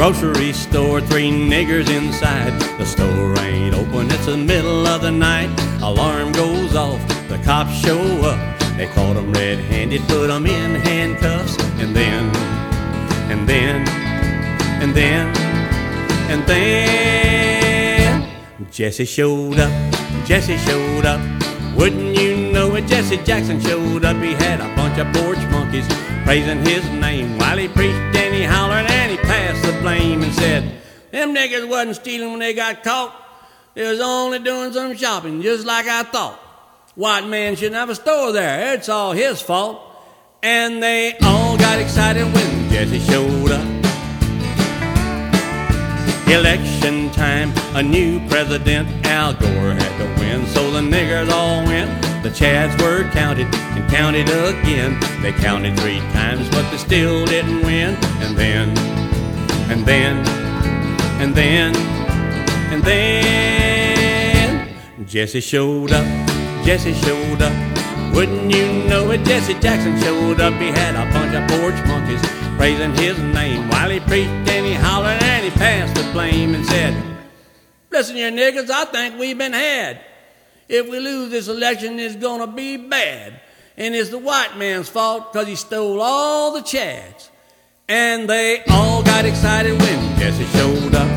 grocery store, three niggers inside. The store ain't open, it's the middle of the night. Alarm goes off, the cops show up. They caught him red-handed, put him in handcuffs. And then Jesse showed up, Jesse showed up. Wouldn't you know it, Jesse Jackson showed up. He had a bunch of porch monkeys praising his name while he preached and he hollered and he passed the blame and said, them niggas wasn't stealing when they got caught. They was only doing some shopping, just like I thought. White man shouldn't have a store there, it's all his fault. And they all got excited when Jesse showed up. Election time, a new president, Al Gore had to win, so the niggers all went. The Chads were counted and counted again. They counted 3 times, but they still didn't win. And then Jesse showed up, Jesse showed up. Wouldn't you know it, Jesse Jackson showed up. He had a bunch of porch monkeys praising his name while he preached and he hollered and he passed the blame and said, listen here niggas, I think we've been had. If we lose this election, it's gonna be bad. And it's the white man's fault because he stole all the Chads. And they all got excited when Jesse showed up.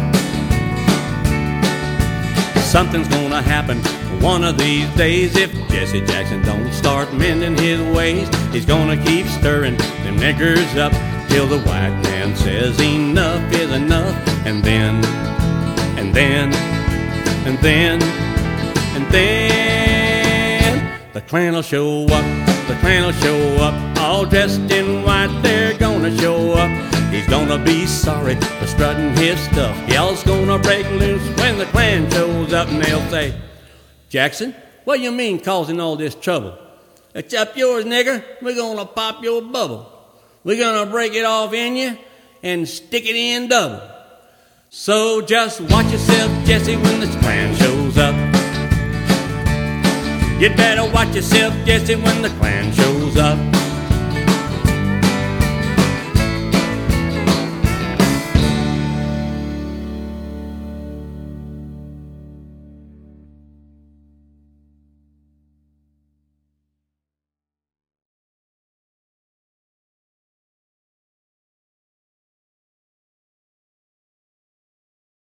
Something's gonna happen one of these days if Jesse Jackson don't start mending his ways. He's gonna keep stirring them niggers up till the white man says enough is enough. And then the Klan will show up, the Klan will show up, all dressed in white, they're gonna show up. He's gonna be sorry for strutting his stuff. Y'all's gonna break loose when the Klan shows up and they'll say, Jackson, what do you mean causing all this trouble? It's up yours, nigger. We're gonna pop your bubble. We're gonna break it off in you and stick it in double. So just watch yourself, Jesse, when the Klan shows up. You'd better watch yourself, Jesse, when the Klan shows up.